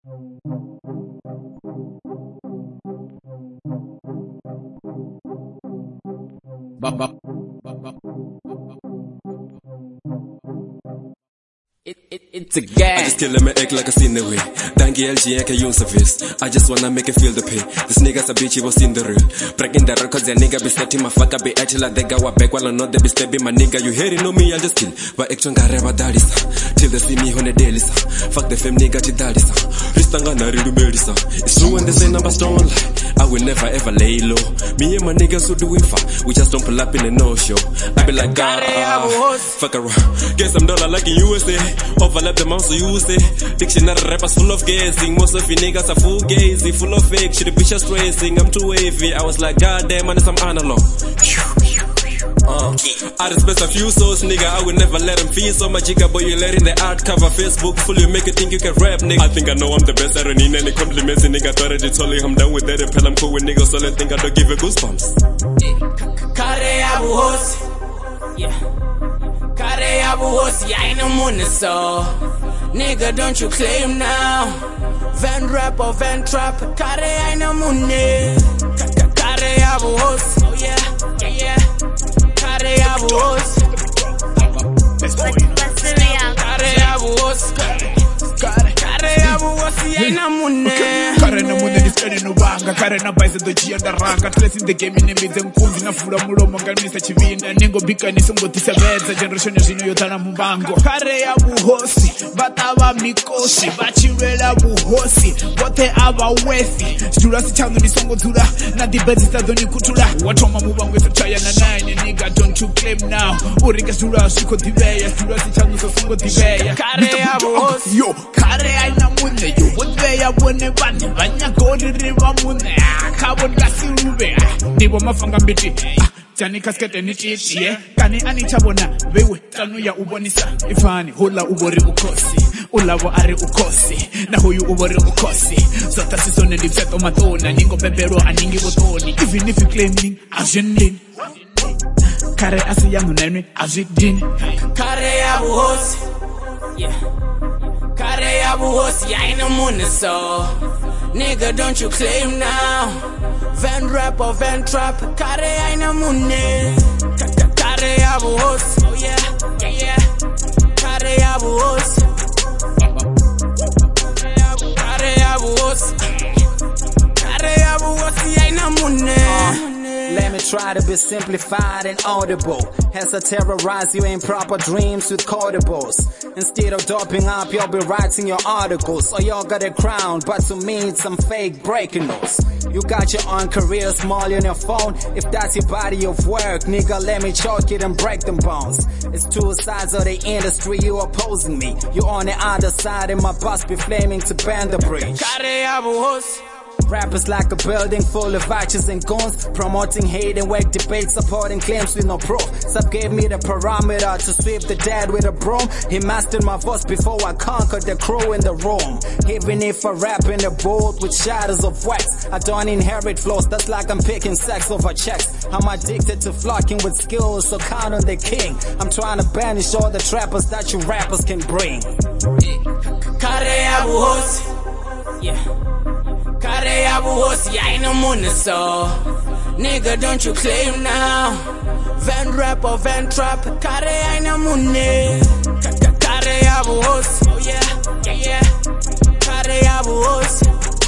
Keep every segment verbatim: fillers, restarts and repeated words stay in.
Bop, bop, bop, bop. It, it, it's a gang. I just kill him and act like I seen the way. Dangi L G and can use service. I just wanna make it feel the pain. This nigga's a bitch, he was in the real. Breaking the records, ya nigga be setting my fuck up. Be acting like they got wa back while I know they be stepping my nigga. You hear it, know me, I'll just kill. But action got reba dalisa. Till they see me on the daily sa. Fuck the fam nigga to dalisa. Ristanga na ridu belisa. It's true when they say numbers don't lie. I will never ever lay low. Me and my niggas who do it for. We just don't pull up in a no-show. I be like, God, ah, fuck around. Get some dollar like in U S A. Overlap the mouse so use it. Dictionary rappers full of gazing. Most of you niggas are full gazing. Full of fake shit, the bitch is racing. I'm too wavy. I was like, God damn, man, it's some analog. Uh, I respect a few souls, nigga. I will never let them feel so much jigger, but you let in the art cover Facebook full, you make it think you can rap, nigga. I think I know I'm the best. I don't need any compliments, nigga. Thought I did totally. I'm done with that. Appel, I'm cool with niggas, so I think I don't give a goosebumps. Kare Abu Hosi, yeah. Kare Abu Hosi, I ain't no money, so nigga, don't you claim now. Van rap or van trap, Kare I ain't no money. Kare Abu Hosi, oh yeah, yeah, yeah. Kare Abu Hosi, Kare Abu Hosi, Kare Abu Hosi, I ain't no money. Kare na munde dispeni no banga. Kare na baisa do chia da ranga. Tres in the game in the nkunzi na fura mulomo ngamisa chivinda. Ningo bika nisungo tisabeza. Generation ya zino yotana mumbango. Kare Abu Hosi, bataba mikosi. Bachirela Abu Hosi, bote aba wethi. Jura si chandu nisongo zura. Na dibezi stadoni kutula. Watoma mubango esa chaya na nine. Nigga don't you claim now. Uriga jura shiko dibeya. Jura si chandu songo dibeya. Kare Abu Hosi, yo, kare aina munde. Yo, wodeya wone bani. Banya kodi riba munde. Kabon gasi rube. Dibo mafanga biti. Jani kaskete ni chiti, yeah. Kani ani chabona. Wewe, tanu ya ubonisa. Ifani, hula ubori ukosi. Ulawa are ukosi. Na huyu ubori ukosi. Zota sisone dipseto matona. Ningo pepero aningi botoni. Even if you claiming, agendin. Kare asi yangu nene, agendin. Kare Abu Hosi, yeah. Kare Abu Hosi, I ain't no money, so nigga, don't you claim now. Van rap or van trap, Kare I ain't no money. Kare Abu Hosi, oh yeah, yeah, yeah. Kare Abu Hosi, Kare Abu Hosi, Kare Abu Hosi, I ain't no money. Let me try to be simplified and audible. As I terrorize you in proper dreams with quotables. Instead of doping up, you'll be writing your articles. Or y'all got a crown, but to me it's some fake breaking news. You got your own career small on your phone. If that's your body of work, nigga, let me choke it and break them bones. It's two sides of the industry, you opposing me. You on the other side and my boss be flaming to bend the bridge. Kare Abu Hosi, Rappers like a building full of righteous and goons, promoting hate and wake debates, supporting claims with no proof. Sub gave me the parameter to sweep the dead with a broom. He mastered my voice before I conquered the crew in the room. Even if I rap in the booth with shadows of wax, I don't inherit flows, that's like I'm picking sex over checks. I'm addicted to flocking with skills, so count on the king. I'm trying to banish all the trappers that you rappers can bring. Kare Abu Hosi, yeah. Kare Abu Hosi, I ain't no money, so nigga, don't you claim now. Van rap or van trap, Kare I ain't no money. Kare Abu Hosi, oh yeah, yeah, yeah. Kare Abu Hosi,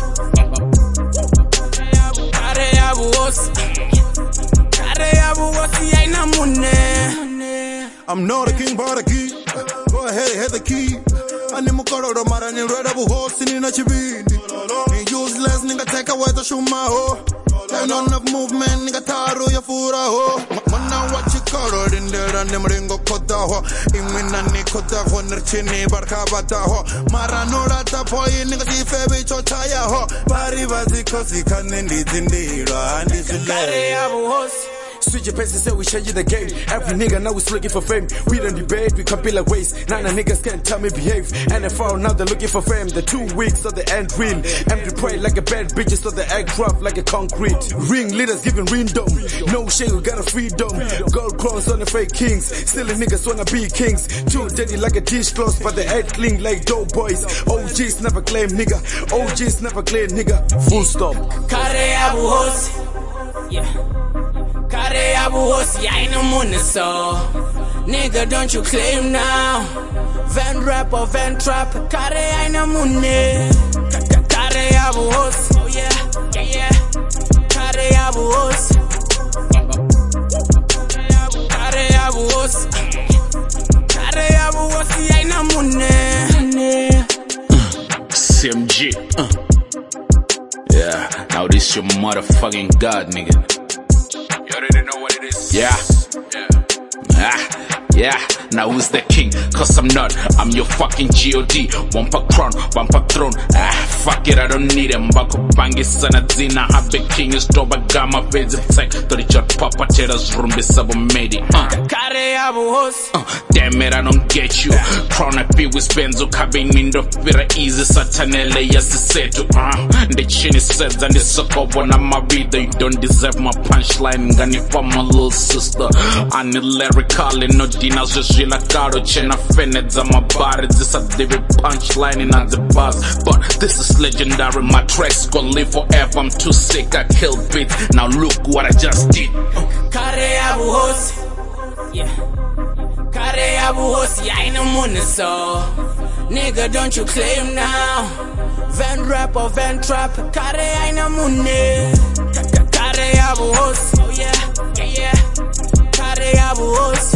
Kare Abu Hosi, Kare Abu Hosi, I ain't no money. I'm not a king, but a key. Go ahead, hit the key. Ani mukoro mara ni Red Abu Hosi ni na chibindi. Ni useless nigga take away the shuma ho. Turn on the movement nigga taru ya fura ho. Mana what you call in there and them ringo kota ho. Imina ni kota ho nerchini barka bata ho. Mara nora ta poi nigga si febe chochaya ho. Bari bazi kosi kanendi zindira andi zile. Kare Abu Hosi, switch your pace and say we changing the game. Every nigga now is looking for fame. We don't debate, we compete like ways. None of niggas can tell me behave. N F L now they're looking for fame. The two weeks of the end win. Empty prey like a bad bitches of the aircraft like a concrete. Ring leaders giving random. No shade, we got a freedom. Gold crowns on the fake kings. Still the niggas wanna be kings. Too dirty like a dish close, but the head clean like dope boys. O Gs never claim nigga. O Gs never claim nigga. Full stop. Kare Abu Hosi. Yeah. Kare Abu Hosi, I ain't no money, so nigga, don't you claim now. Van rap or van trap, Kare I ain't no money. Kare Abu Hosi, oh yeah, yeah, yeah. Kare Abu Hosi. Kare Abu Hosi. Kare Abu Hosi, I ain't no money. C M G. Uh. Yeah, now this your motherfucking god, nigga. You already know what it is. Yeah. Yeah. Ah, yeah. Now who's the king? Cause I'm not. I'm your fucking G O D. One per crown, one per throne. Ah, fuck it, I don't need him. Bako bangi sana zina. Habe king is toba gama vezi tech. Tori chot papa cheras rumbi sabo medi. Uh. Kare Abu Hosi. Uh, damn it, I don't get you. Crown I be with Benzo cabin in the fira easy satanele yes said to uh the chin says and the sucker when I'm a reader. You don't deserve my punchline. Gani for my little sister. I need lyrical no dinas just la caro chena fened za my body. This a David punchline at the bars. But this is legendary. My tracks gonna live forever. I'm too sick, I kill beat. Now look what I just did. Kare Abu Hosi. Yeah. Kare Abu Hosi, I ain't no money, so nigga, don't you claim now. Van rap or van trap, Kare I ain't no money. Kare Abu Hosi, oh yeah, yeah, yeah. Kare Abu Hosi.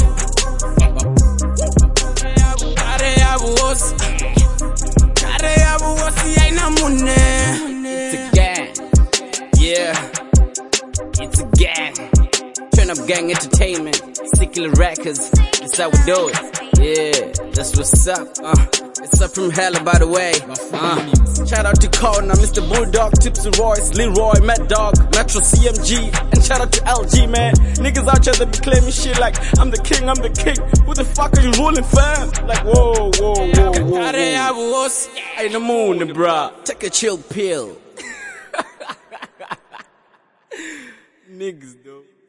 Kare Abu Hosi. Kare Abu Hosi, I ain't no money. It's a gang. Yeah. It's a gang. Turn up gang entertainment. Secular records. That's how we do it. Yeah. That's what's up. Uh. It's up from hella, by the way. Uh, shout out to Corner, Mister Bulldog, Tipsy Royce, Leroy, Mad Dog, Metro C M G, and shout out to L G, man. Niggas out here that be claiming shit like I'm the king, I'm the king. Who the fuck are you ruling, fam? Like whoa, whoa, whoa, whoa, whoa. Ain't the moon, bruh. Take a chill pill. Niggas, though.